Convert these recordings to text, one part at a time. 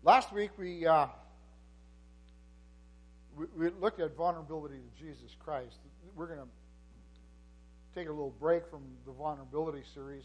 Last week we looked at vulnerability to Jesus Christ. We're going to take a little break from the vulnerability series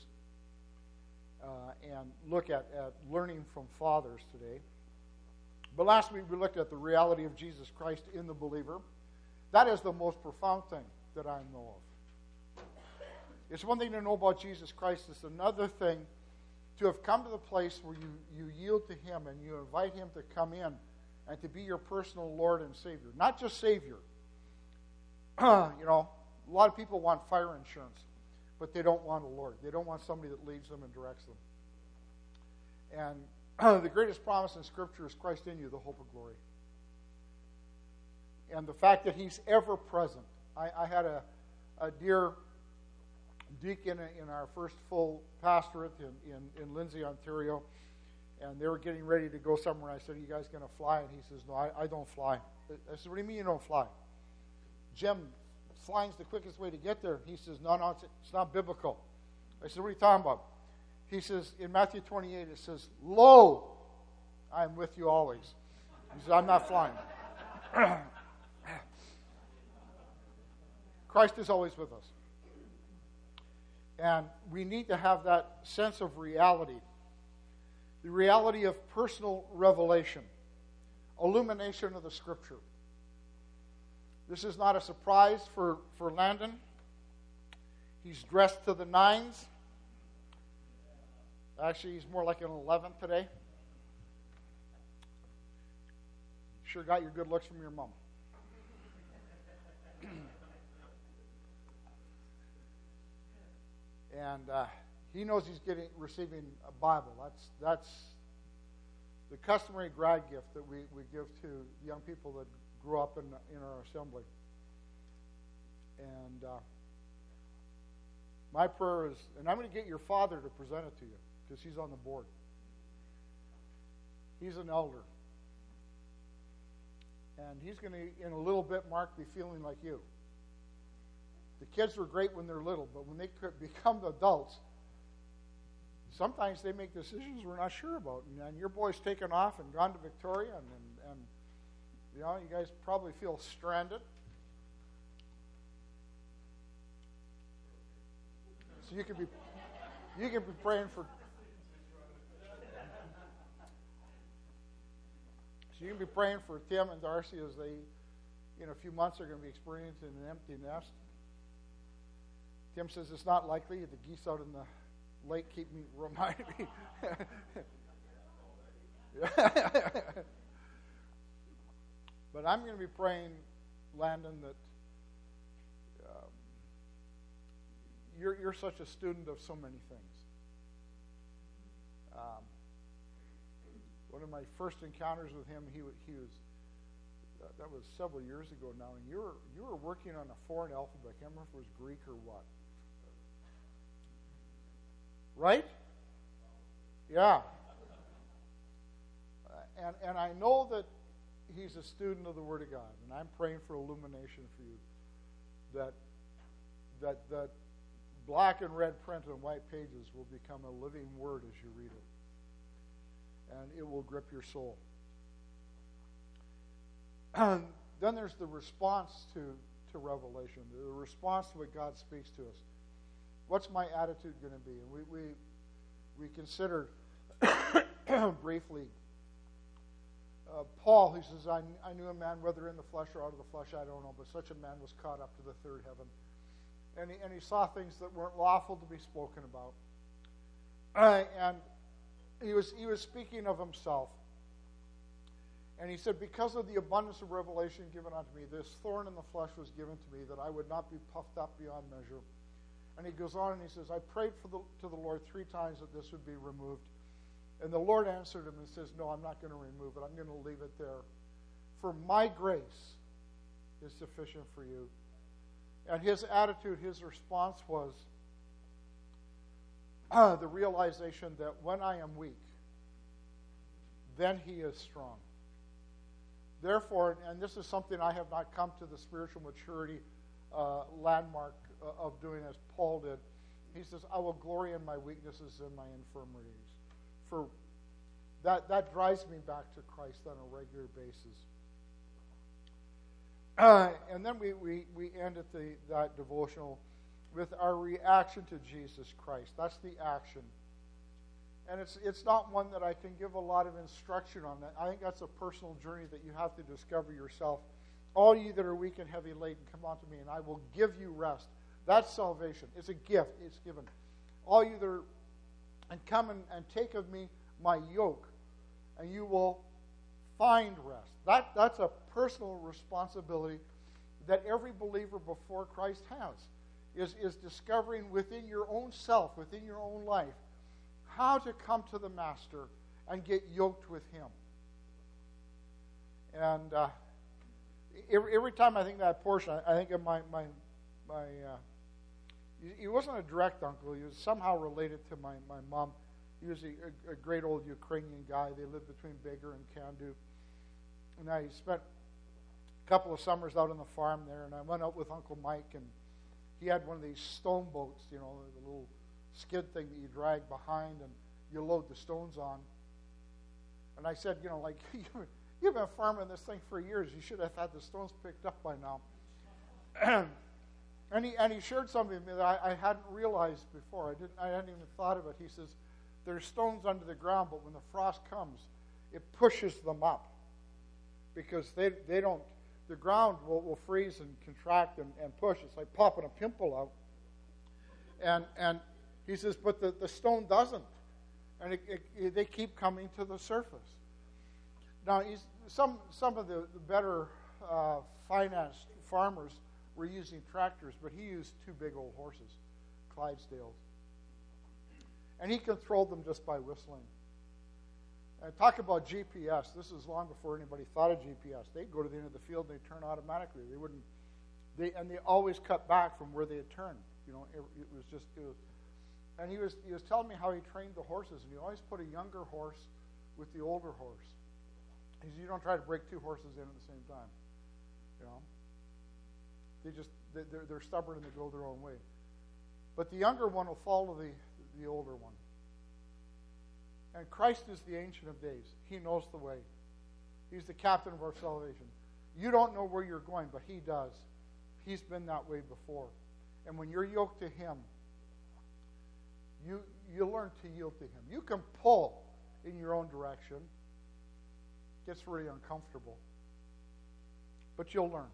and look at learning from fathers today. But last week we looked at the reality of Jesus Christ in the believer. That is the most profound thing that I know of. It's one thing to know about Jesus Christ. It's another thing to have come to the place where you yield to Him and you invite Him to come in and to be your personal Lord and Savior. Not just Savior. A lot of people want fire insurance, but they don't want a Lord. They don't want somebody that leads them and directs them. And the greatest promise in Scripture is Christ in you, the hope of glory. And the fact that He's ever present. I had a dear deacon in our first full pastorate in Lindsay, Ontario, and they were getting ready to go somewhere. I said, "Are you guys going to fly?" And he says, "No, I don't fly." I said, "What do you mean you don't fly?" "Jim, flying's the quickest way to get there." He says, No, it's not biblical." I said, "What are you talking about?" He says, in Matthew 28, it says, "Lo, I am with you always." He says, "I'm not flying." Christ is always with us. And we need to have that sense of reality. The reality of personal revelation. Illumination of the Scripture. This is not a surprise for Landon. He's dressed to the nines. Actually, he's more like an 11 today. Sure got your good looks from your mom. And he knows he's receiving a Bible. That's the customary grad gift that we give to young people that grew up in our assembly. And my prayer is, and I'm going to get your father to present it to you because he's on the board. He's an elder. And he's going to, in a little bit, Mark, be feeling like you. The kids were great when they're little, but when they could become adults, sometimes they make decisions we're not sure about. And your boy's taken off and gone to Victoria, and you guys probably feel stranded. So you can be praying for. So you can be praying for Tim and Darcy as they, in a few months, are going to be experiencing an empty nest. Tim says it's not likely. The geese out in the lake keep me reminding me. But I'm going to be praying, Landon, that you're such a student of so many things. One of my first encounters with him, he was that was several years ago now, and you were working on a foreign alphabet. I can't remember if it was Greek or what. Right? Yeah. And I know that he's a student of the Word of God, and I'm praying for illumination for you, that black and red print on white pages will become a living Word as you read it, and it will grip your soul. Then there's the response to revelation, the response to what God speaks to us. What's my attitude going to be? And we considered briefly Paul, who says, I knew a man, whether in the flesh or out of the flesh, I don't know, but such a man was caught up to the third heaven. And he saw things that weren't lawful to be spoken about. And he was speaking of himself. And he said, because of the abundance of revelation given unto me, this thorn in the flesh was given to me, that I would not be puffed up beyond measure. And he goes on and he says, I prayed to the Lord 3 times that this would be removed. And the Lord answered him and says, no, I'm not going to remove it. I'm going to leave it there. For my grace is sufficient for you. And his attitude, his response was the realization that when I am weak, then he is strong. Therefore, and this is something I have not come to the spiritual maturity landmark of doing as Paul did. He says, I will glory in my weaknesses and my infirmities. For that drives me back to Christ on a regular basis. And then we end at that devotional with our reaction to Jesus Christ. That's the action. And it's not one that I can give a lot of instruction on. I think that's a personal journey that you have to discover yourself. All ye that are weak and heavy laden, come unto me, and I will give you rest. That's salvation. It's a gift. It's given. All you that are, and come and take of me my yoke, and you will find rest. That's a personal responsibility that every believer before Christ has, is discovering within your own self, within your own life, how to come to the Master and get yoked with Him. And every time I think of that portion, I think of my he wasn't a direct uncle. He was somehow related to my mom. He was a great old Ukrainian guy. They lived between Bigger and Kandu. And I spent a couple of summers out on the farm there, and I went out with Uncle Mike, and he had one of these stone boats, the little skid thing that you drag behind and you load the stones on. And I said, you've been farming this thing for years. You should have had the stones picked up by now. And he shared something with me that I hadn't realized before. I hadn't even thought of it. He says, there's stones under the ground, but when the frost comes, it pushes them up. Because they don't, the ground will freeze and contract and push. It's like popping a pimple out. And he says, but the stone doesn't. And they keep coming to the surface. Now, some of the better financed farmers were using tractors, but he used two big old horses, Clydesdales. And he controlled them just by whistling. And talk about GPS. This is long before anybody thought of GPS. They'd go to the end of the field and they'd turn automatically. They always cut back from where they had turned. And he was telling me how he trained the horses, and he always put a younger horse with the older horse. He said, you don't try to break two horses in at the same time. They're stubborn and they go their own way. But the younger one will follow the older one. And Christ is the Ancient of Days. He knows the way. He's the captain of our salvation. You don't know where you're going, but He does. He's been that way before. And when you're yoked to Him, you learn to yield to Him. You can pull in your own direction. It gets really uncomfortable. But you'll learn.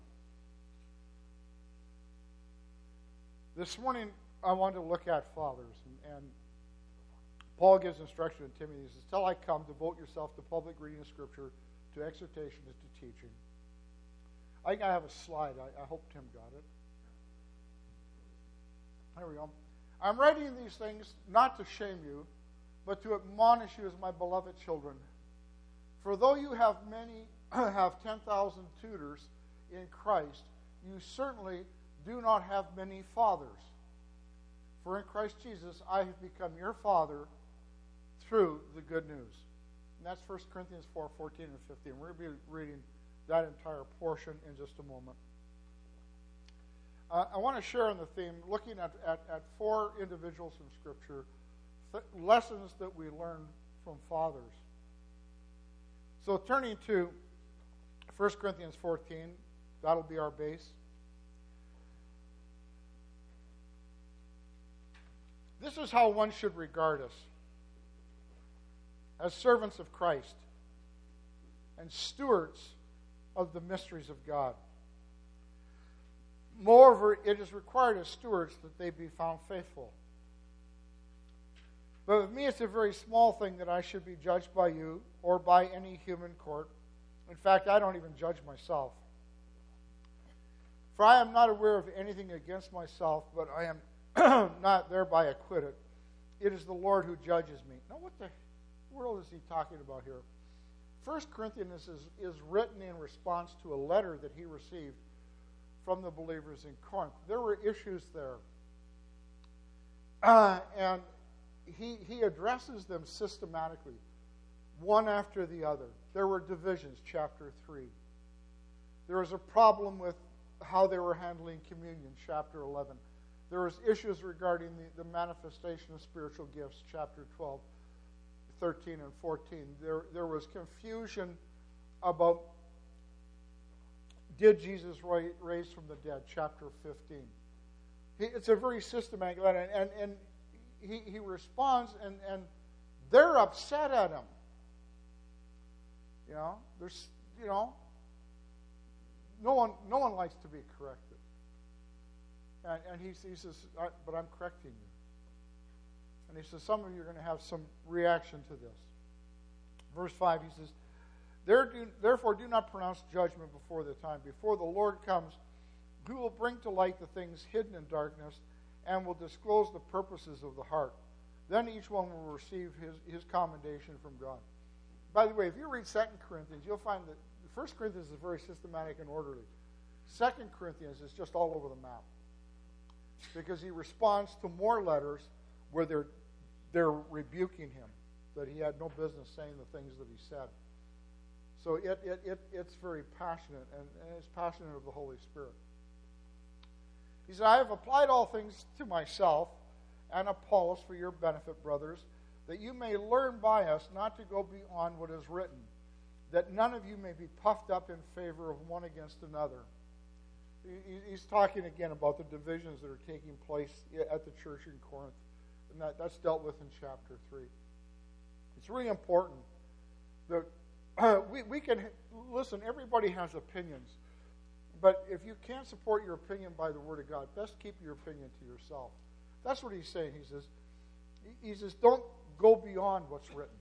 This morning, I wanted to look at fathers. And Paul gives instruction to Timothy. He says, till I come, devote yourself to public reading of Scripture, to exhortation, and to teaching. I think I have a slide. I hope Tim got it. There we go. I'm writing these things not to shame you, but to admonish you as my beloved children. For though you have 10,000 tutors in Christ, you certainly do not have many fathers. For in Christ Jesus I have become your father through the good news. And that's 1 Corinthians 4:14 and 15. We're going to be reading that entire portion in just a moment. I want to share on the theme, looking at four individuals in Scripture, lessons that we learn from fathers. So turning to 1 Corinthians 14, that'll be our base. This is how one should regard us, as servants of Christ and stewards of the mysteries of God. Moreover, it is required of stewards that they be found faithful. But with me, it's a very small thing that I should be judged by you or by any human court. In fact, I don't even judge myself. For I am not aware of anything against myself, but I am not thereby acquitted. It is the Lord who judges me. Now, what the world is he talking about here? 1 Corinthians is written in response to a letter that he received from the believers in Corinth. There were issues there. And he addresses them systematically, one after the other. There were divisions, chapter 3. There was a problem with how they were handling communion, chapter 11. There was issues regarding the manifestation of spiritual gifts, chapter 12. 13 and 14, there was confusion about, did Jesus raise from the dead, chapter 15. It's a very systematic letter, and he responds, and they're upset at him. No one likes to be corrected. And he says, but I'm correcting you. And he says, some of you are going to have some reaction to this. Verse 5, he says, therefore do not pronounce judgment before the time. Before the Lord comes, who will bring to light the things hidden in darkness and will disclose the purposes of the heart. Then each one will receive his commendation from God. By the way, if you read 2 Corinthians, you'll find that 1 Corinthians is very systematic and orderly. 2 Corinthians is just all over the map. Because he responds to more letters where they're rebuking him, that he had no business saying the things that he said. So it's very passionate, and it's passionate of the Holy Spirit. He said, I have applied all things to myself and Apollos for your benefit, brothers, that you may learn by us not to go beyond what is written, that none of you may be puffed up in favor of one against another. He's talking again about the divisions that are taking place at the church in Corinth, and that's dealt with in chapter 3. It's really important that we can, listen, everybody has opinions, but if you can't support your opinion by the Word of God, best keep your opinion to yourself. That's what he's saying. He says, don't go beyond what's written.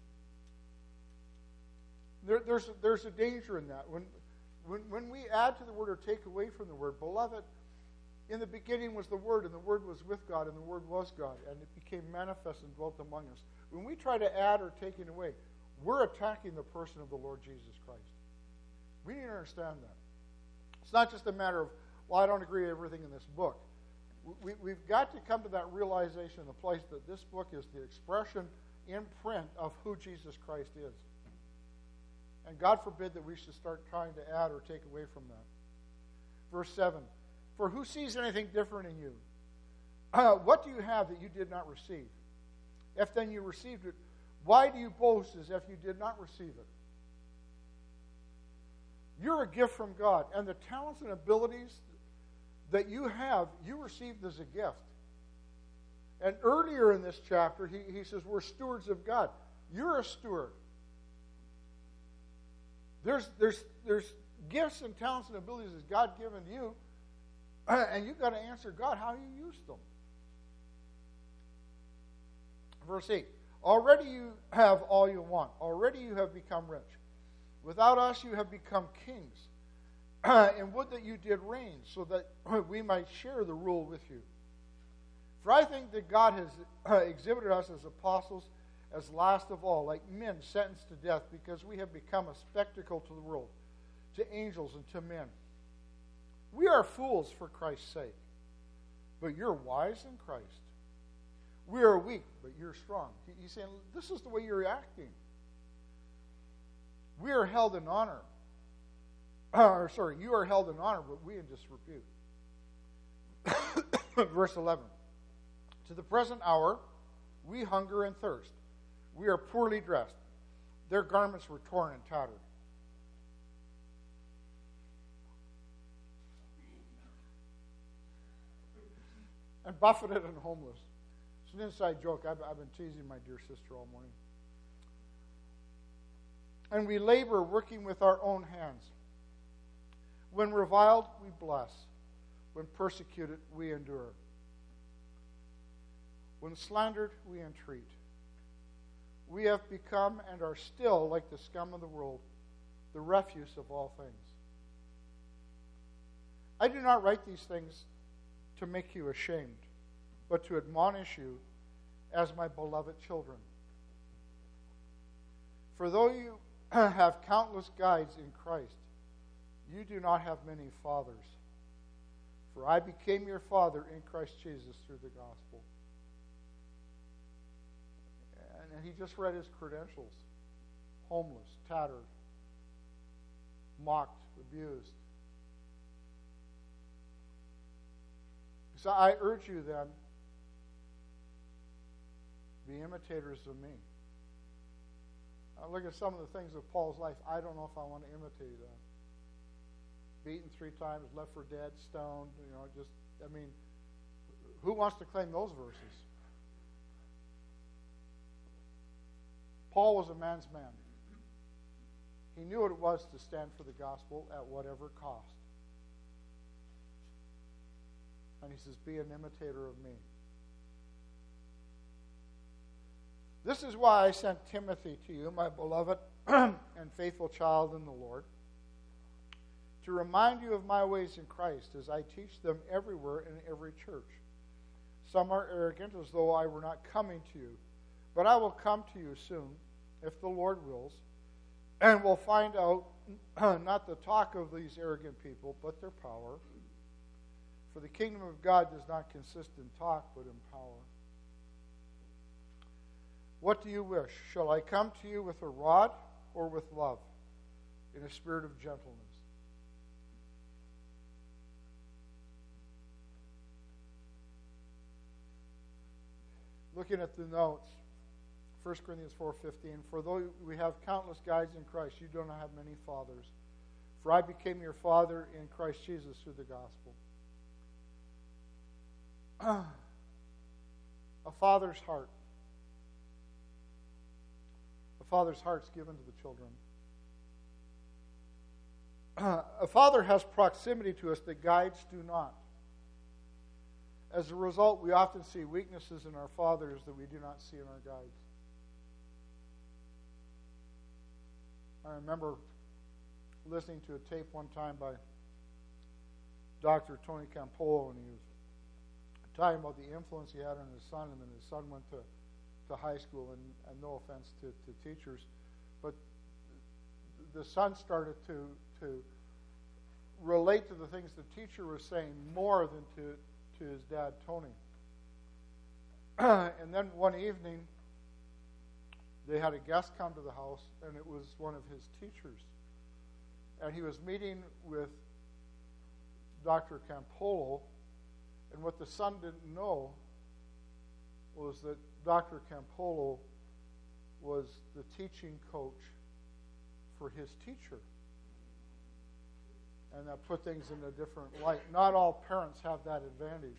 There's a danger in that. When we add to the Word or take away from the Word, beloved, in the beginning was the Word, and the Word was with God, and the Word was God, and it became manifest and dwelt among us. When we try to add or take it away, we're attacking the person of the Lord Jesus Christ. We need to understand that. It's not just a matter of, well, I don't agree with everything in this book. We've got to come to that realization, the place that this book is the expression in print of who Jesus Christ is. And God forbid that we should start trying to add or take away from that. Verse 7, for who sees anything different in you? What do you have that you did not receive? If then you received it, why do you boast as if you did not receive it? You're a gift from God, and the talents and abilities that you have, you received as a gift. And earlier in this chapter, he says we're stewards of God. You're a steward. There's gifts and talents and abilities that God given you, and you've got to answer God how you use them. Verse 8, already you have all you want. Already you have become rich. Without us you have become kings. And would that you did reign, so that we might share the rule with you. For I think that God has exhibited us as apostles as last of all, like men sentenced to death, because we have become a spectacle to the world, to angels and to men. We are fools for Christ's sake, but you're wise in Christ. We are weak, but you're strong. He's saying, this is the way you're acting. We are held in honor. You are held in honor, but we in disrepute. Verse 11. To the present hour, we hunger and thirst. We are poorly dressed. Their garments were torn and tattered. And buffeted and homeless. It's an inside joke. I've been teasing my dear sister all morning. And we labor working with our own hands. When reviled, we bless. When persecuted, we endure. When slandered, we entreat. We have become and are still like the scum of the world, the refuse of all things. I do not write these things to make you ashamed, but to admonish you as my beloved children. For though you have countless guides in Christ, you do not have many fathers. For I became your father in Christ Jesus through the gospel. And he just read his credentials. Homeless, tattered, mocked, abused. So I urge you then, be imitators of me. I look at some of the things of Paul's life. I don't know if I want to imitate that. Beaten 3 times, left for dead, stoned. Who wants to claim those verses? Paul was a man's man. He knew what it was to stand for the gospel at whatever cost. And he says, be an imitator of me. This is why I sent Timothy to you, my beloved and faithful child in the Lord, to remind you of my ways in Christ as I teach them everywhere in every church. Some are arrogant, as though I were not coming to you. But I will come to you soon, if the Lord wills, and will find out not the talk of these arrogant people, but their power. For the kingdom of God does not consist in talk, but in power. What do you wish? Shall I come to you with a rod or with love, in a spirit of gentleness? Looking at the notes, 1 Corinthians 4:15, for though we have countless guides in Christ, you do not have many fathers. For I became your father in Christ Jesus through the gospel. A father's heart. A father's heart's given to the children. A father has proximity to us that guides do not. As a result, we often see weaknesses in our fathers that we do not see in our guides. I remember listening to a tape one time by Dr. Tony Campolo, and he was talking about the influence he had on his son, and then his son went to high school, and no offense to teachers, but the son started to relate to the things the teacher was saying more than to his dad, Tony. And then one evening, they had a guest come to the house, and it was one of his teachers. And he was meeting with Dr. Campolo, and what the son didn't know was that Dr. Campolo was the teaching coach for his teacher. And that put things in a different light. Not all parents have that advantage.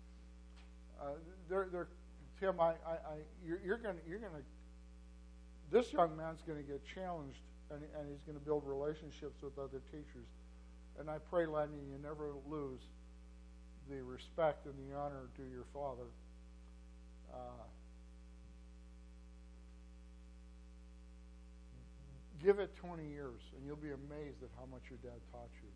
Tim, you're going to. This young man's going to get challenged, and he's going to build relationships with other teachers. And I pray, Lanny, you never lose the respect and the honor due your father. Give it 20 years, and you'll be amazed at how much your dad taught you.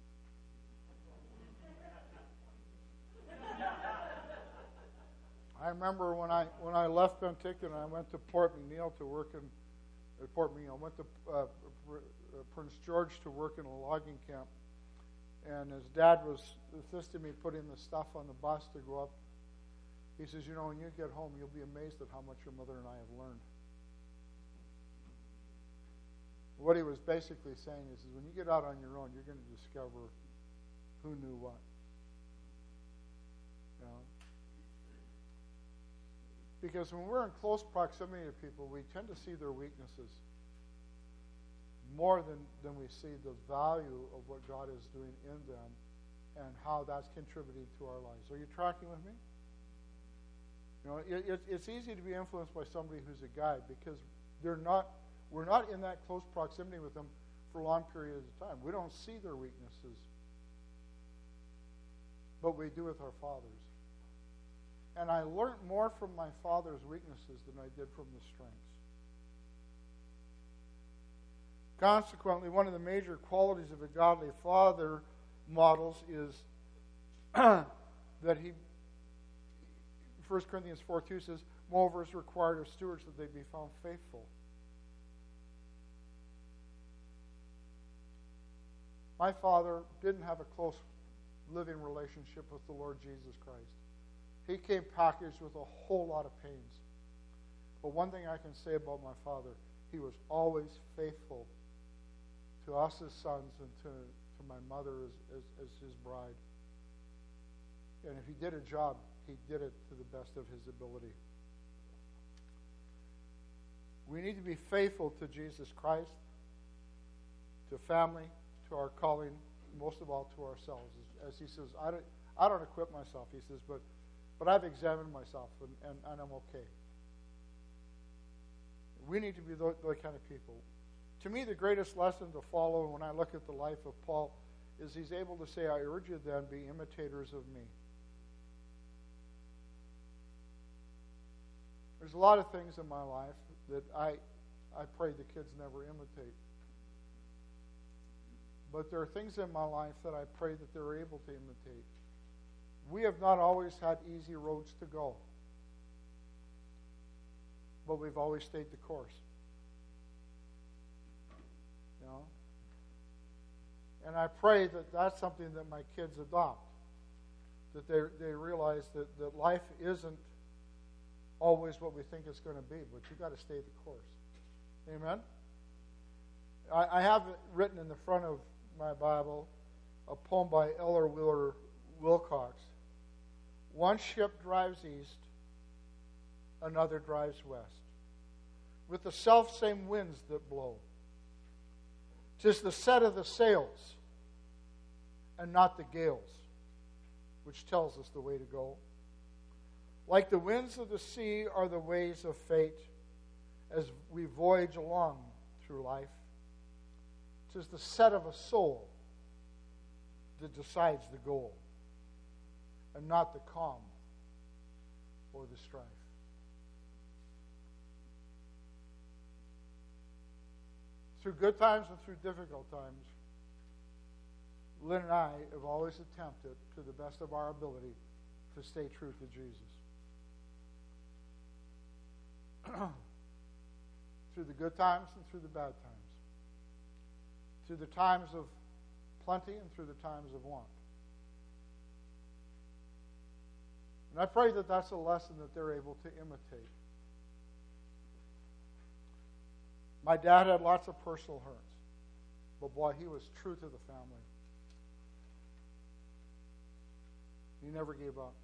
I remember when I left Penticton, I went to Port McNeill to work in Port McNeill. I went to Prince George to work in a logging camp, and his dad was assisting me putting the stuff on the bus to go up. He says, when you get home, you'll be amazed at how much your mother and I have learned. What he was basically saying is when you get out on your own, you're going to discover who knew what. Because when we're in close proximity to people, we tend to see their weaknesses more than we see the value of what God is doing in them and how that's contributing to our lives. Are you tracking with me? It's easy to be influenced by somebody who's a guide because we're not in that close proximity with them for long periods of time. We don't see their weaknesses, but we do with our fathers. And I learned more from my father's weaknesses than I did from the strengths. Consequently, one of the major qualities of a godly father models is that he, 1 Corinthians 4:2 says, moreover is required of stewards that they be found faithful. My father didn't have a close living relationship with the Lord Jesus Christ. He came packaged with a whole lot of pains. But one thing I can say about my father, he was always faithful to us as sons and to my mother as his bride. And if he did a job, he did it to the best of his ability. We need to be faithful to Jesus Christ, to family, to our calling, most of all to ourselves. As he says, I don't equip myself, he says, but I've examined myself, and I'm okay. We need to be those kind of people. To me, the greatest lesson to follow when I look at the life of Paul is he's able to say, I urge you then, be imitators of me. There's a lot of things in my life that I pray the kids never imitate. But there are things in my life that I pray that they're able to imitate. We have not always had easy roads to go, but we've always stayed the course. You know? And I pray that that's something that my kids adopt, that they realize that life isn't always what we think it's going to be, but you've got to stay the course. Amen? I have written in the front of my Bible a poem by Eller Wheeler Wilcox. One ship drives east, another drives west, with the self-same winds that blow. 'Tis the set of the sails, and not the gales, which tells us the way to go. Like the winds of the sea are the ways of fate, as we voyage along through life. 'Tis the set of a soul that decides the goal, and not the calm or the strife. Through good times and through difficult times, Lynn and I have always attempted, to the best of our ability, to stay true to Jesus. Through the good times and through the bad times. Through the times of plenty and through the times of want. And I pray that that's a lesson that they're able to imitate. My dad had lots of personal hurts, but boy, he was true to the family. He never gave up.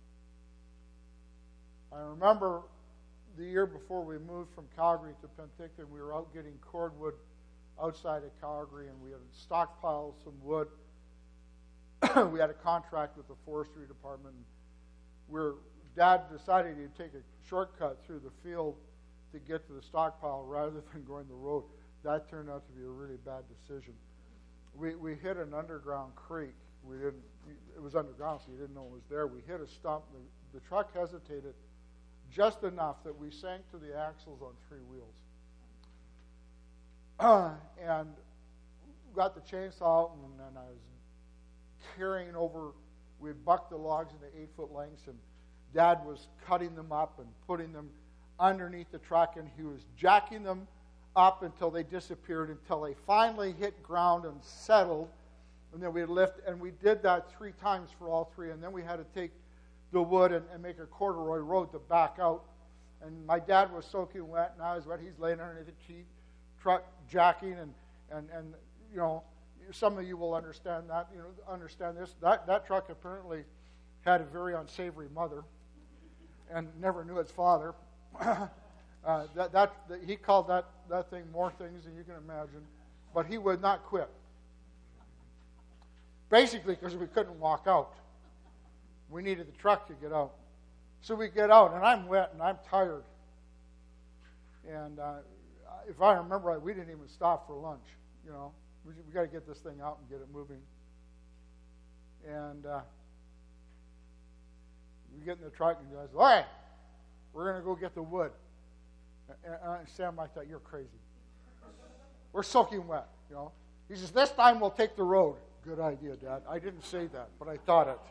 I remember the year before we moved from Calgary to Penticton, we were out getting cordwood outside of Calgary, and we had stockpiled some wood. We had a contract with the forestry department. Dad decided he'd take a shortcut through the field to get to the stockpile rather than going the road. That turned out to be a really bad decision. We hit an underground creek. It was underground, so you didn't know it was there. We hit a stump. The truck hesitated just enough that we sank to the axles on three wheels. And got the chainsaw out, and I was carrying over. We had bucked the logs into 8-foot lengths, and Dad was cutting them up and putting them underneath the truck, and he was jacking them up until they disappeared, until they finally hit ground and settled, and then we'd lift, and we did that 3 times for all 3, and then we had to take the wood and make a corduroy road to back out, and my dad was soaking wet, and I was wet. He's laying underneath the truck jacking, and you know, some of you will understand that, understand this. That truck apparently had a very unsavory mother and never knew its father. He called that thing more things than you can imagine, but he would not quit. Basically because we couldn't walk out. We needed the truck to get out. So we get out, and I'm wet, and I'm tired. And if I remember right, we didn't even stop for lunch. We got to get this thing out and get it moving. And we get in the truck, and he goes, all right, we're going to go get the wood. And Sam, I thought, you're crazy. We're soaking wet, He says, this time we'll take the road. Good idea, Dad. I didn't say that, but I thought it.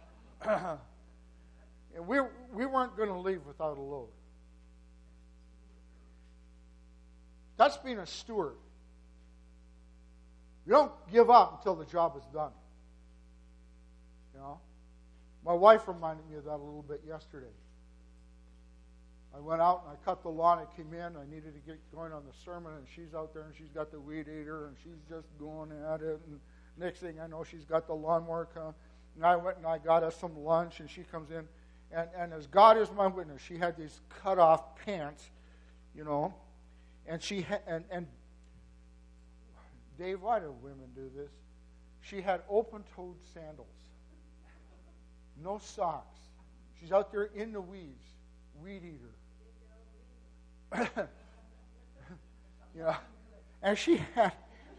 And we weren't going to leave without a load. That's being a steward. You don't give up until the job is done. My wife reminded me of that a little bit yesterday. I went out and I cut the lawn. I came in. I needed to get going on the sermon, and she's out there, and she's got the weed eater, and she's just going at it. And next thing I know, she's got the lawnmower coming. And I went and I got us some lunch, and she comes in. And as God is my witness, she had these cut-off pants, And and Dave, why do women do this? She had open-toed sandals, no socks. She's out there in the weeds, weed eater. And she had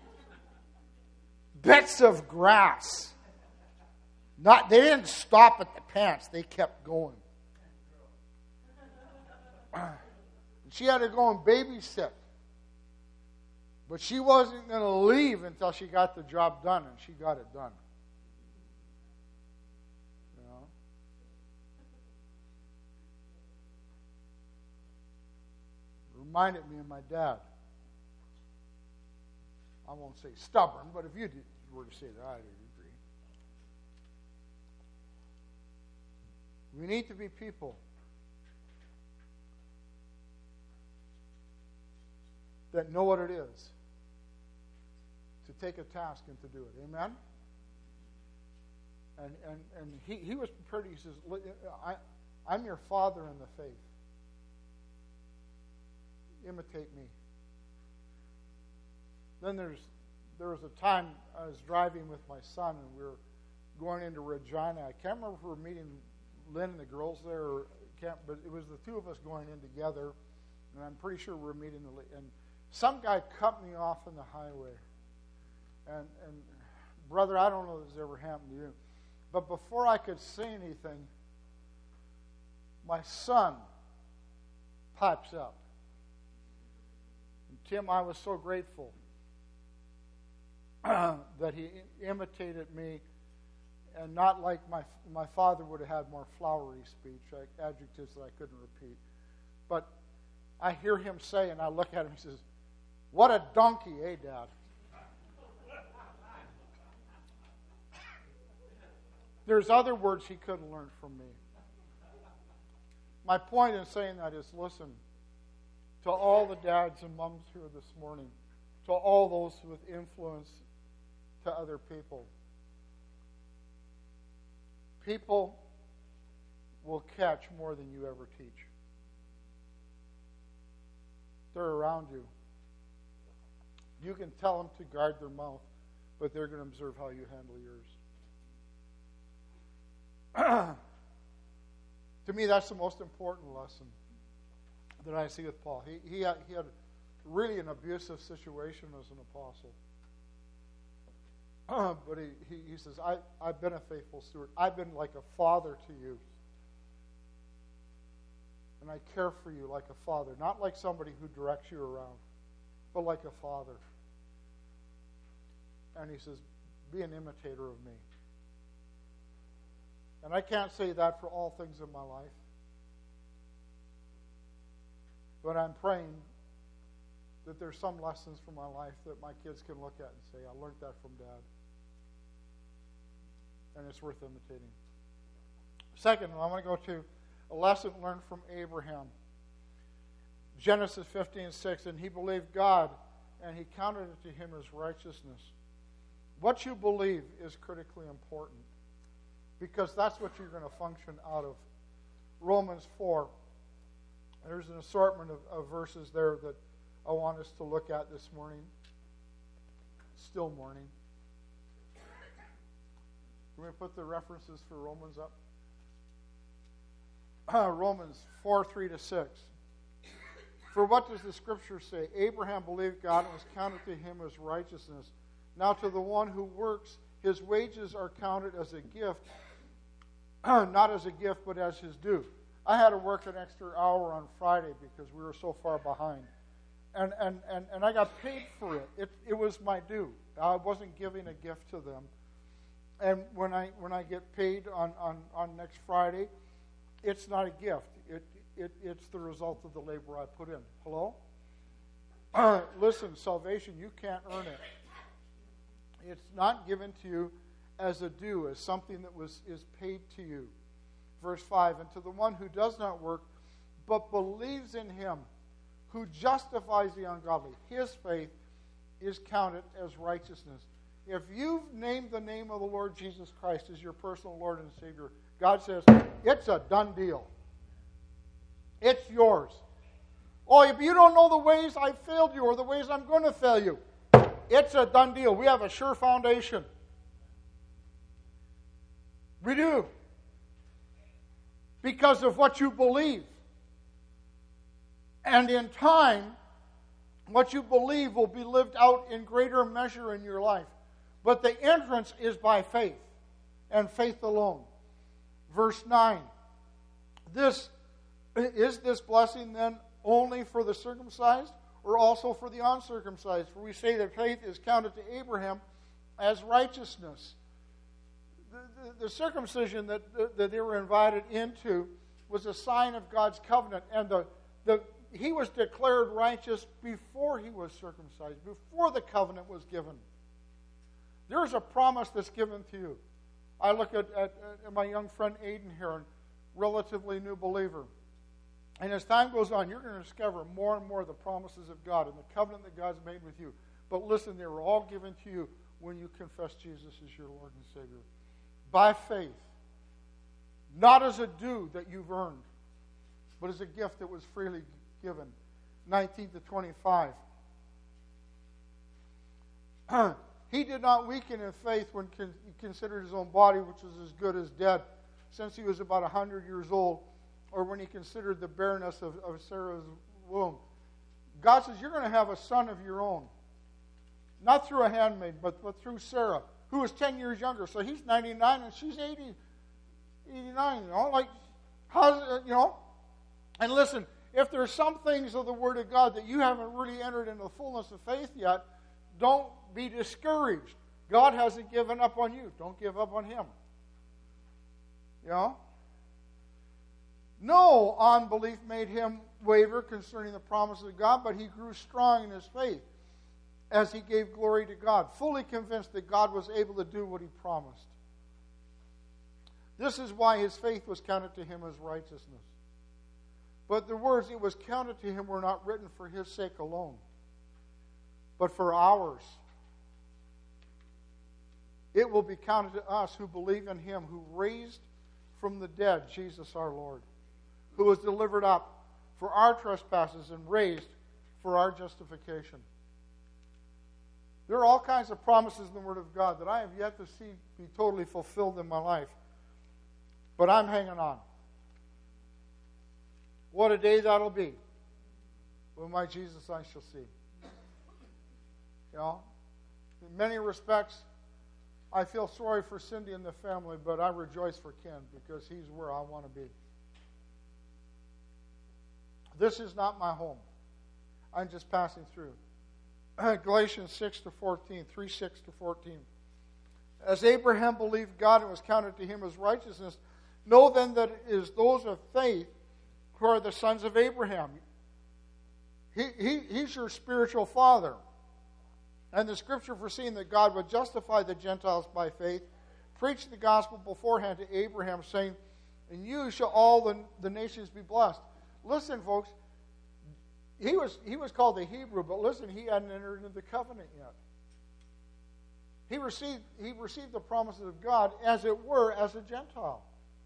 bits of grass. They didn't stop at the pants; they kept going. She had to go and babysit. But she wasn't going to leave until she got the job done, and she got it done. Reminded me of my dad. I won't say stubborn, but if you were to say that, I'd agree. We need to be people that know what it is to take a task and to do it. Amen? And he was prepared. He says, I'm your father in the faith. Imitate me. Then there was a time I was driving with my son, and we were going into Regina. I can't remember if we were meeting Lynn and the girls there, but it was the two of us going in together, and I'm pretty sure we were meeting and some guy cut me off on the highway. And brother, I don't know if this ever happened to you, but before I could say anything, my son pipes up. And Tim, I was so grateful that he imitated me, and not like my father would have had more flowery speech, like adjectives that I couldn't repeat. But I hear him say, and I look at him, he says, "What a donkey, eh, Dad?" There's other words he couldn't learn from me. My point in saying that is, listen, to all the dads and moms here this morning, to all those with influence to other people, people will catch more than you ever teach. They're around you. You can tell them to guard their mouth, but they're going to observe how you handle yours. To me, that's the most important lesson that I see with Paul. He had really an abusive situation as an apostle. But he says, I've been a faithful steward. I've been like a father to you. And I care for you like a father. Not like somebody who directs you around, but like a father. And he says, be an imitator of me. And I can't say that for all things in my life. But I'm praying that there's some lessons from my life that my kids can look at and say, I learned that from Dad. And it's worth imitating. Second, I want to go to a lesson learned from Abraham. Genesis 15:6, and he believed God, and he counted it to him as righteousness. What you believe is critically important, because that's what you're going to function out of. Romans 4. There's an assortment of verses there that I want us to look at this morning. Still morning. Can we put the references for Romans up? Romans 4:3-6. For what does the Scripture say? Abraham believed God and was counted to him as righteousness. Now to the one who works, his wages are counted as a gift, not as a gift, but as his due. I had to work an extra hour on Friday because we were so far behind. And I got paid for it. It was my due. I wasn't giving a gift to them. And when I get paid on next Friday, it's not a gift. It's the result of the labor I put in. Hello? Listen, salvation, you can't earn it. It's not given to you as a due, as something that is paid to you. Verse 5, and to the one who does not work, but believes in him, who justifies the ungodly, his faith is counted as righteousness. If you've named the name of the Lord Jesus Christ as your personal Lord and Savior, God says, it's a done deal. It's yours. Oh, if you don't know the ways I failed you or the ways I'm going to fail you, it's a done deal. We have a sure foundation. We do. Because of what you believe. And in time, what you believe will be lived out in greater measure in your life. But the entrance is by faith, and faith alone. Verse 9. Is this blessing then only for the circumcised, or also for the uncircumcised? For we say that faith is counted to Abraham as righteousness. The circumcision that they were invited into was a sign of God's covenant, and he was declared righteous before he was circumcised, before the covenant was given. There's a promise that's given to you. I look at my young friend Aiden here, a relatively new believer. And as time goes on, you're going to discover more and more the promises of God and the covenant that God's made with you. But listen, they were all given to you when you confess Jesus as your Lord and Savior. By faith. Not as a due that you've earned, but as a gift that was freely given. 19 to 25. He did not weaken in faith when he considered his own body, which was as good as dead, since he was about 100 years old, or when he considered the barrenness of Sarah's womb. God says, you're going to have a son of your own. Not through a handmaid, but through Sarah, who was 10 years younger. So he's 99 and she's 89. And listen, if there's some things of the Word of God that you haven't really entered into the fullness of faith yet, don't be discouraged. God hasn't given up on you. Don't give up on Him. No unbelief made him waver concerning the promises of God, but he grew strong in his faith as he gave glory to God, fully convinced that God was able to do what he promised. This is why his faith was counted to him as righteousness. But the words it was counted to him were not written for his sake alone, but for ours. It will be counted to us who believe in him who raised from the dead Jesus our Lord, who was delivered up for our trespasses and raised for our justification. There are all kinds of promises in the Word of God that I have yet to see be totally fulfilled in my life. But I'm hanging on. What a day that'll be when my Jesus I shall see. In many respects, I feel sorry for Cindy and the family, but I rejoice for Ken because he's where I want to be. This is not my home. I'm just passing through. Galatians 6 to 14, 3:6 to 14. As Abraham believed God and was counted to him as righteousness, know then that it is those of faith who are the sons of Abraham. He's your spiritual father. And the scripture foreseeing that God would justify the Gentiles by faith, preached the gospel beforehand to Abraham, saying, in you shall all the nations be blessed. Listen, folks, he was called a Hebrew, but listen, he hadn't entered into the covenant yet. He received the promises of God, as it were, as a Gentile.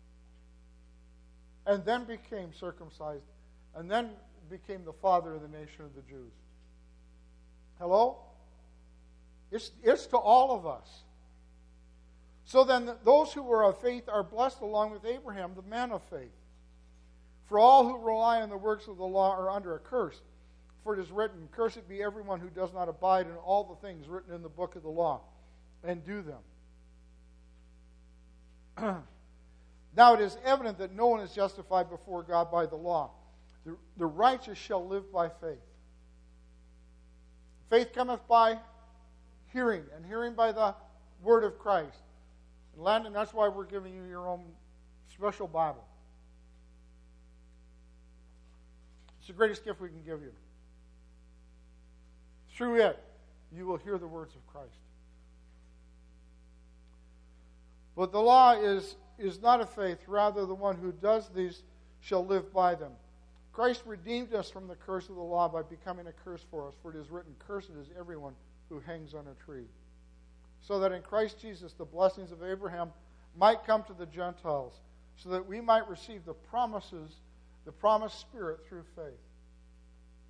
And then became circumcised, and then became the father of the nation of the Jews. Hello? It's to all of us. So then those who are of faith are blessed along with Abraham, the man of faith. For all who rely on the works of the law are under a curse. For it is written, cursed be everyone who does not abide in all the things written in the book of the law, and do them. Now it is evident that no one is justified before God by the law. The righteous shall live by faith. Faith cometh by hearing, and hearing by the word of Christ. And Landon, that's why we're giving you your own special Bible. It's the greatest gift we can give you. Through it, you will hear the words of Christ. But the law is not of faith, rather the one who does these shall live by them. Christ redeemed us from the curse of the law by becoming a curse for us, for it is written, cursed is everyone who hangs on a tree. So that in Christ Jesus the blessings of Abraham might come to the Gentiles, so that we might receive the promises, the promised Spirit through faith.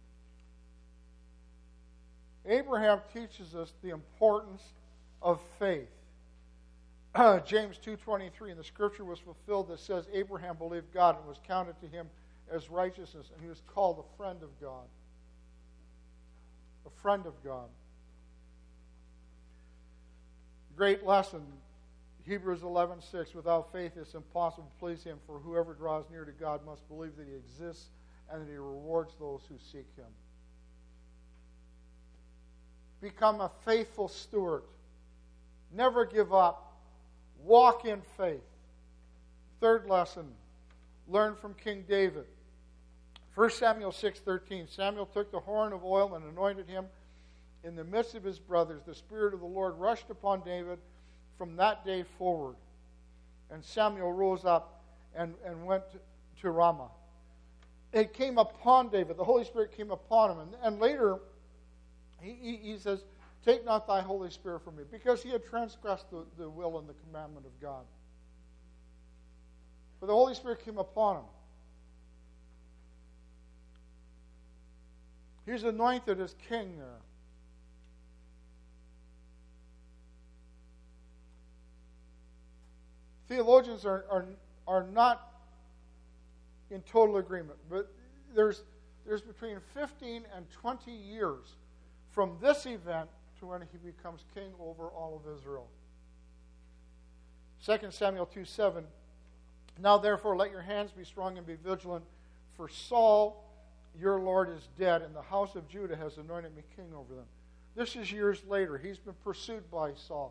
Abraham teaches us the importance of faith. James 2:23, and the scripture was fulfilled that says, Abraham believed God and was counted to him as righteousness, and he was called a friend of God. A friend of God. Great lesson. Hebrews 11:6, without faith it's impossible to please him, for whoever draws near to God must believe that he exists and that he rewards those who seek him. Become a faithful steward. Never give up. Walk in faith. Third lesson, learn from King David. 1 Samuel 6:13, Samuel took the horn of oil and anointed him in the midst of his brothers. The Spirit of the Lord rushed upon David from that day forward. And Samuel rose up and went to Ramah. It came upon David. The Holy Spirit came upon him. And later, he says, take not thy Holy Spirit from me, because he had transgressed the will and the commandment of God. But the Holy Spirit came upon him. He's anointed as king there. Theologians are not in total agreement, but there's between 15 and 20 years from this event to when he becomes king over all of Israel. 2 Samuel 2:7, now therefore let your hands be strong and be vigilant, for Saul your Lord is dead, and the house of Judah has anointed me king over them. This is years later. He's been pursued by Saul.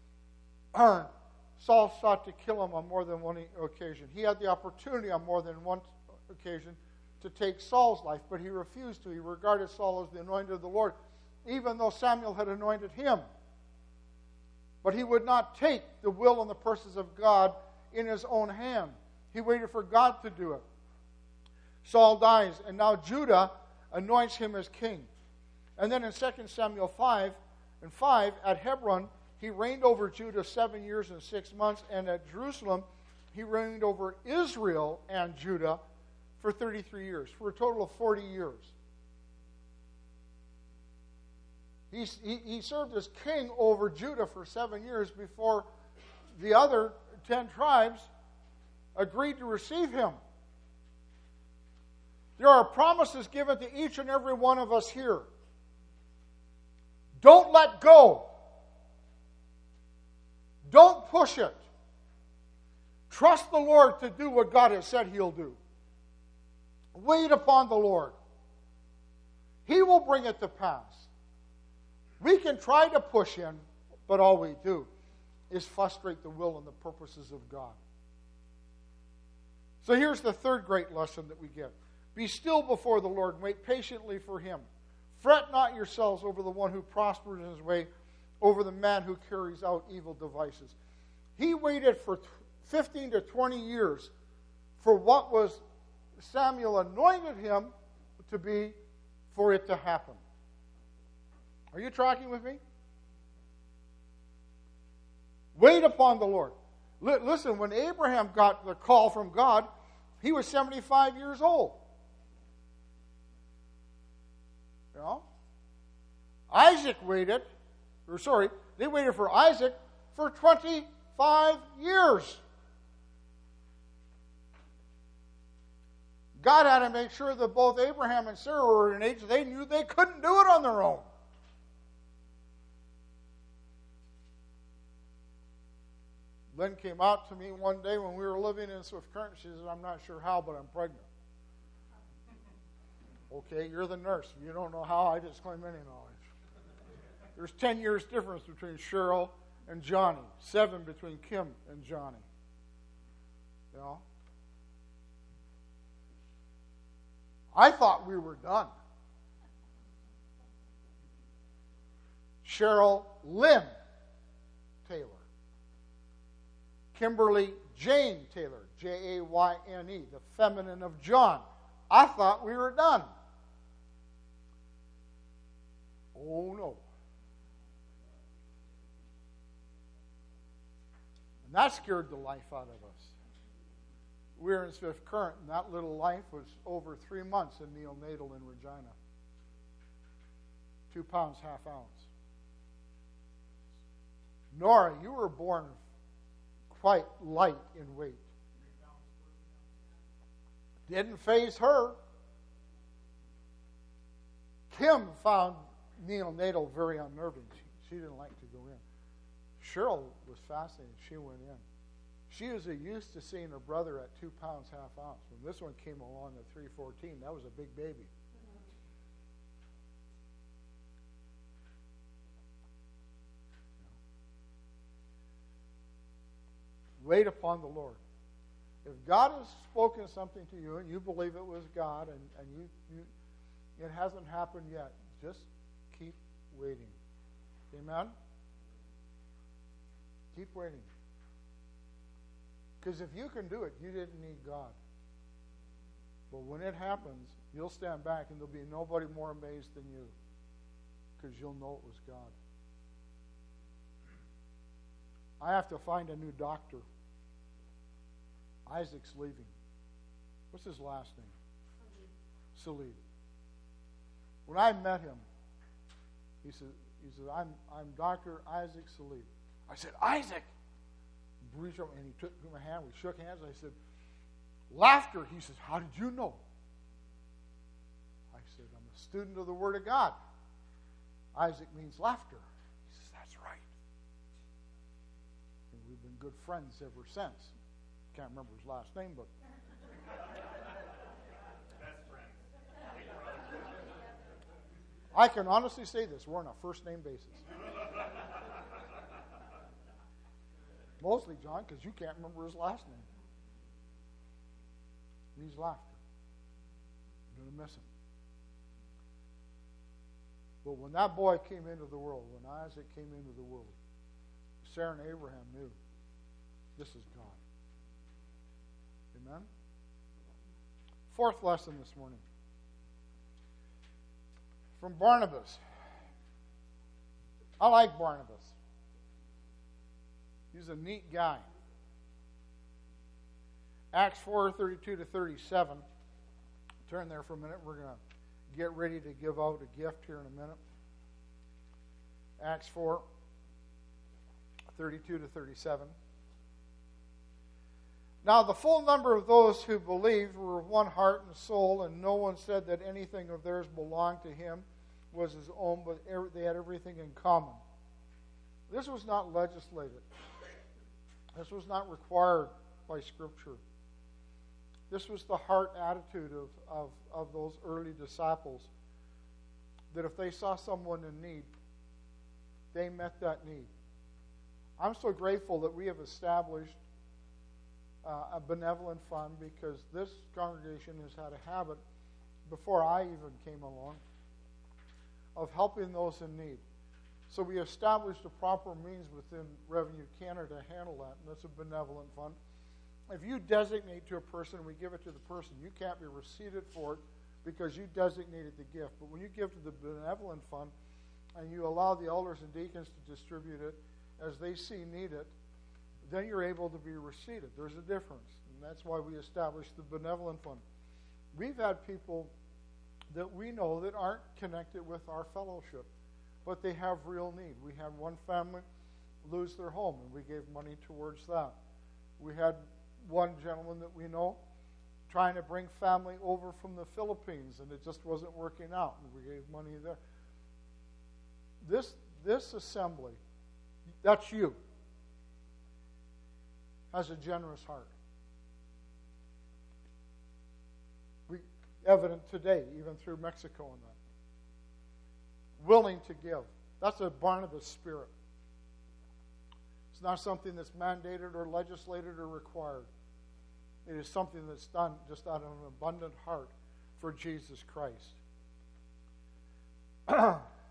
Saul sought to kill him on more than one occasion. He had the opportunity on more than one occasion to take Saul's life, but he refused to. He regarded Saul as the anointed of the Lord, even though Samuel had anointed him. But he would not take the will and the purposes of God in his own hand. He waited for God to do it. Saul dies, and now Judah anoints him as king. And then in 2 Samuel 5, at Hebron, he reigned over Judah 7 years and 6 months, and at Jerusalem, he reigned over Israel and Judah for 33 years, for a total of 40 years. He served as king over Judah for 7 years before the other 10 tribes agreed to receive him. There are promises given to each and every one of us here. Don't let go. Don't push it. Trust the Lord to do what God has said He'll do. Wait upon the Lord. He will bring it to pass. We can try to push in, but all we do is frustrate the will and the purposes of God. So here's the third great lesson that we get. Be still before the Lord and wait patiently for Him. Fret not yourselves over the one who prospers in his way, over the man who carries out evil devices. He waited for 15 to 20 years for what was Samuel anointed him to be, for it to happen. Are you tracking with me? Wait upon the Lord. Listen, when Abraham got the call from God, he was 75 years old. You know? They waited for Isaac for 25 years. God had to make sure that both Abraham and Sarah were in an age they knew they couldn't do it on their own. Lynn came out to me one day when we were living in Swift Current. She said, I'm not sure how, but I'm pregnant. Okay, you're the nurse. You don't know how, I disclaim any knowledge. There's 10 years difference between Cheryl and Johnny. 7 between Kim and Johnny. You know? I thought we were done. Cheryl Lynn Taylor. Kimberly Jane Taylor. Jayne, the feminine of John. I thought we were done. Oh no. And that scared the life out of us. We were in Swift Current, and that little life was over 3 months in neonatal in Regina. 2 pounds, half ounce. Nora, you were born quite light in weight. Didn't faze her. Kim found neonatal very unnerving. She didn't like to go in. Cheryl was fascinated. She went in. She was used to seeing her brother at 2 pounds, half ounce. When this one came along at 314, that was a big baby. Wait upon the Lord. If God has spoken something to you and you believe it was God and it hasn't happened yet, just keep waiting. Amen? Keep waiting. Because if you can do it, you didn't need God. But when it happens, you'll stand back and there'll be nobody more amazed than you. Because you'll know it was God. I have to find a new doctor. Isaac's leaving. What's his last name? Salid. When I met him, he said, I'm Dr. Isaac Salid. I said, Isaac! And he took my hand. We shook hands. I said, laughter. He says, how did you know? I said, I'm a student of the Word of God. Isaac means laughter. He says, that's right. And we've been good friends ever since. Can't remember his last name, but best friends. I can honestly say this: we're on a first name basis. Mostly John, because you can't remember his last name. Means laughter. You're going to miss him. But when that boy came into the world, when Isaac came into the world, Sarah and Abraham knew this is God. Amen? Fourth lesson this morning. From Barnabas. I like Barnabas. He's a neat guy. Acts 4:32 to 37. Turn there for a minute. We're going to get ready to give out a gift here in a minute. Acts 4:32 to 37. Now the full number of those who believed were of one heart and soul, and no one said that anything of theirs belonged to him was his own, but they had everything in common. This was not legislated. This was not required by Scripture. This was the heart attitude of those early disciples, that if they saw someone in need, they met that need. I'm so grateful that we have established a benevolent fund, because this congregation has had a habit, before I even came along, of helping those in need. So we established a proper means within Revenue Canada to handle that, and that's a benevolent fund. If you designate to a person, we give it to the person, you can't be receipted for it because you designated the gift. But when you give to the benevolent fund and you allow the elders and deacons to distribute it as they see need it, then you're able to be receipted. There's a difference, and that's why we established the benevolent fund. We've had people that we know that aren't connected with our fellowship, but they have real need. We had one family lose their home, and we gave money towards that. We had one gentleman that we know trying to bring family over from the Philippines, and it just wasn't working out, and we gave money there. This assembly, that's you, has a generous heart. Evident today, even through Mexico and that. Willing to give. That's a Barnabas spirit. It's not something that's mandated or legislated or required. It is something that's done just out of an abundant heart for Jesus Christ. I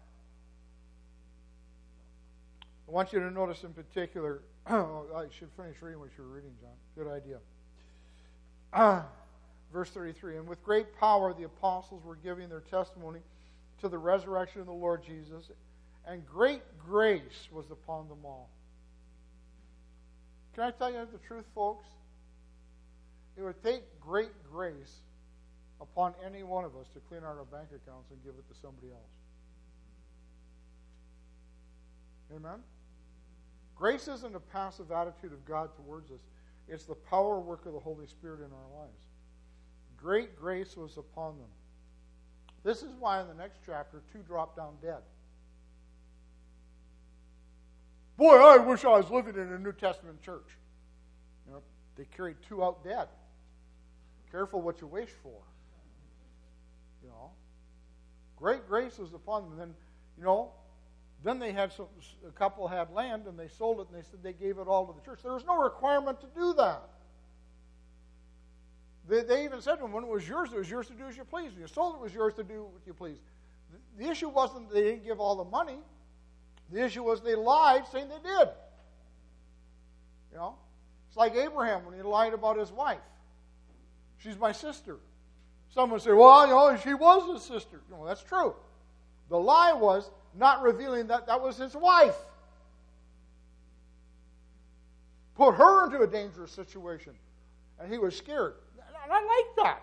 want you to notice in particular, I should finish reading what you were reading, John. Good idea. Verse 33, and with great power the apostles were giving their testimony to the resurrection of the Lord Jesus, and great grace was upon them all. Can I tell you the truth, folks? It would take great grace upon any one of us to clean out our bank accounts and give it to somebody else. Amen? Grace isn't a passive attitude of God towards us. It's the power work of the Holy Spirit in our lives. Great grace was upon them. This is why in the next chapter, 2 drop down dead. Boy, I wish I was living in a New Testament church. You know, they carried 2 out dead. Careful what you wish for. You know, great grace was upon them. And then, you know, then they had a couple had land and they sold it and they said they gave it all to the church. There was no requirement to do that. They even said to them, when it was yours to do as you please. When you sold it, it was yours to do what you please. The issue wasn't they didn't give all the money. The issue was they lied saying they did. You know, it's like Abraham when he lied about his wife. She's my sister. Someone say, well, you know, she was his sister. No, that's true. The lie was not revealing that that was his wife. Put her into a dangerous situation. And he was scared. And I like that.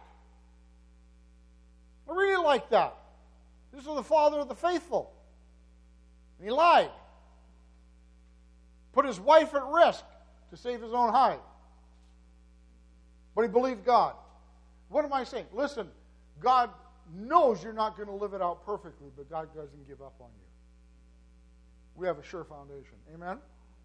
I really like that. This is the father of the faithful. And he lied. Put his wife at risk to save his own hide. But he believed God. What am I saying? Listen, God knows you're not going to live it out perfectly, but God doesn't give up on you. We have a sure foundation. Amen?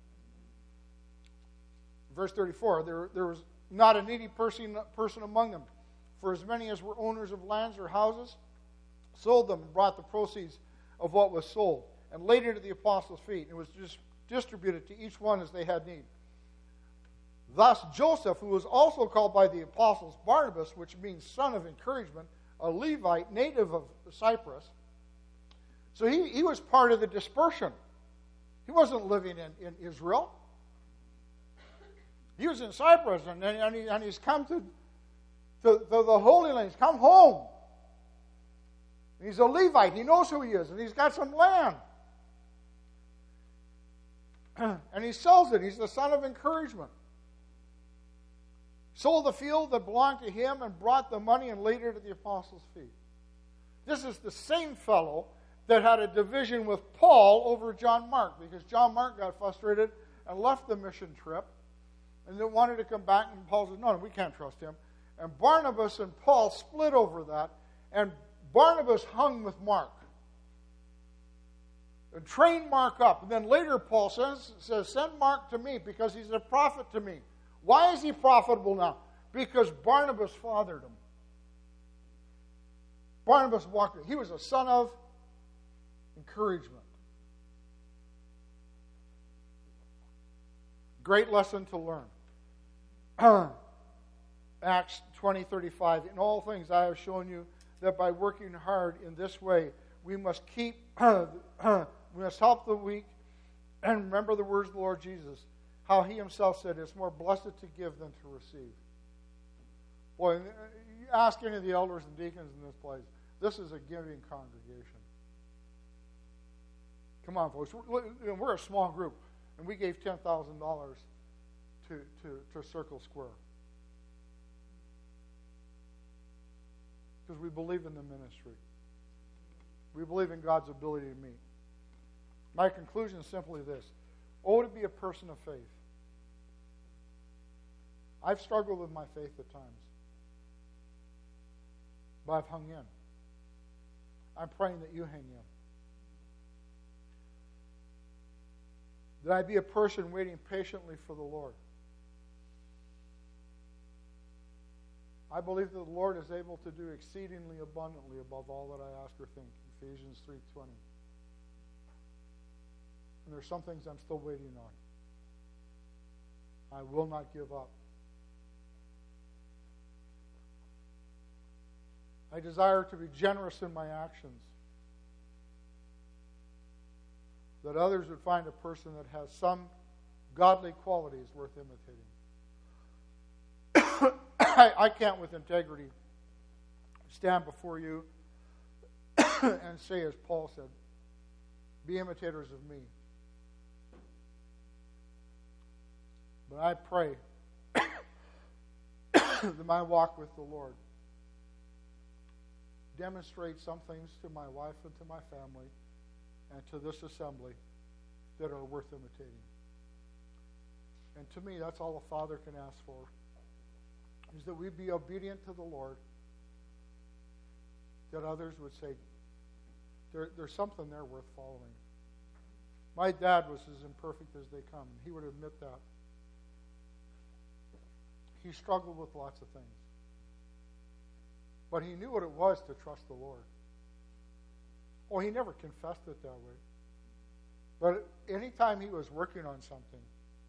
Verse 34, there was not a needy person among them. For as many as were owners of lands or houses sold them and brought the proceeds of what was sold and laid it at the apostles' feet. And it was just distributed to each one as they had need. Thus Joseph, who was also called by the apostles Barnabas, which means son of encouragement, a Levite, native of Cyprus. So he was part of the dispersion. He wasn't living in Israel. He was in Cyprus, and he's come to the Holy Land. He's come home. He's a Levite. He knows who he is, and he's got some land. And he sells it. He's the son of encouragement. Sold the field that belonged to him and brought the money and laid it at the apostles' feet. This is the same fellow that had a division with Paul over John Mark, because John Mark got frustrated and left the mission trip and then wanted to come back, and Paul said, no, we can't trust him. And Barnabas and Paul split over that, and Barnabas hung with Mark and trained Mark up. And then later Paul says, send Mark to me because he's a prophet to me. Why is he profitable now? Because Barnabas fathered him. Barnabas walked. He was a son of encouragement. Great lesson to learn. Acts 20:35. In all things I have shown you that by working hard in this way, we must we must help the weak, and remember the words of the Lord Jesus, how he himself said, it's more blessed to give than to receive. Boy, you ask any of the elders and deacons in this place, this is a giving congregation. Come on, folks. We're a small group, and we gave $10,000 to Circle Square. Because we believe in the ministry. We believe in God's ability to meet. My conclusion is simply this. Oh, to be a person of faith. I've struggled with my faith at times. But I've hung in. I'm praying that you hang in. That I be a person waiting patiently for the Lord. I believe that the Lord is able to do exceedingly abundantly above all that I ask or think. Ephesians 3:20. And there's some things I'm still waiting on. I will not give up. I desire to be generous in my actions. That others would find a person that has some godly qualities worth imitating. I can't with integrity stand before you and say, as Paul said, be imitators of me. But I pray that my walk with the Lord demonstrates some things to my wife and to my family and to this assembly that are worth imitating. And to me, that's all a father can ask for, is that we be obedient to the Lord, that others would say, there's something there worth following. My dad was as imperfect as they come, and he would admit that. He struggled with lots of things. But he knew what it was to trust the Lord. Oh, he never confessed it that way. But anytime he was working on something,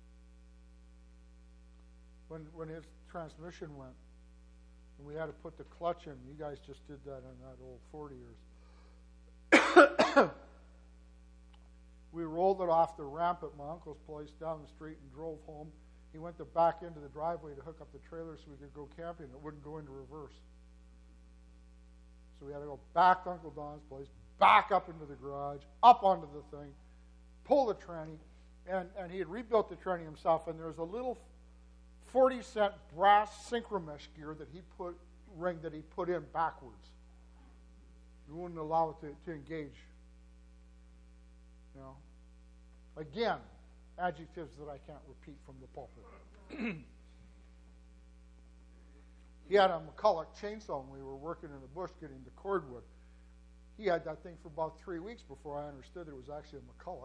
when his transmission went, and we had to put the clutch in, you guys just did that on that old 40 years. We rolled it off the ramp at my uncle's place down the street and drove home. He went back into the driveway to hook up the trailer so we could go camping. It wouldn't go into reverse. So we had to go back to Uncle Don's place, back up into the garage, up onto the thing, pull the tranny, and he had rebuilt the tranny himself, and there was a little 40-cent brass synchromesh gear that he put in backwards. He wouldn't allow it to engage. You know, again, adjectives that I can't repeat from the pulpit. He had a McCulloch chainsaw when we were working in the bush getting the cordwood. He had that thing for about 3 weeks before I understood that it was actually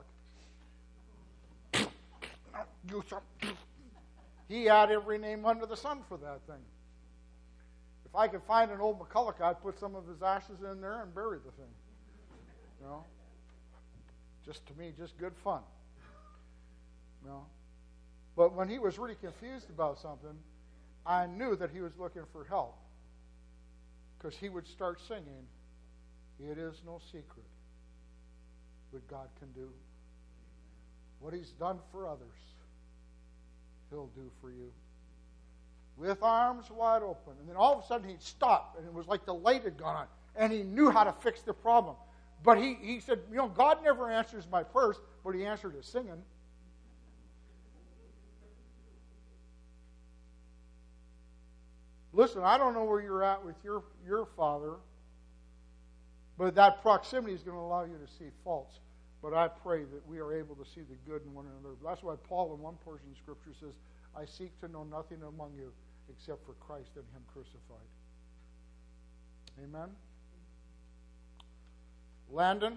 a McCulloch. He had every name under the sun for that thing. If I could find an old McCulloch, I'd put some of his ashes in there and bury the thing. You know? Just to me, just good fun. You know? But when he was really confused about something, I knew that he was looking for help. Because he would start singing, "It is no secret what God can do. What he's done for others, he'll do for you." With arms wide open. And then all of a sudden he'd stop, and it was like the light had gone on, and he knew how to fix the problem. But he said, you know, God never answers my prayers, but he answered his singing. Listen, I don't know where you're at with your father, but that proximity is going to allow you to see faults. But I pray that we are able to see the good in one another. That's why Paul in one portion of Scripture says, "I seek to know nothing among you except for Christ and him crucified." Amen? Landon?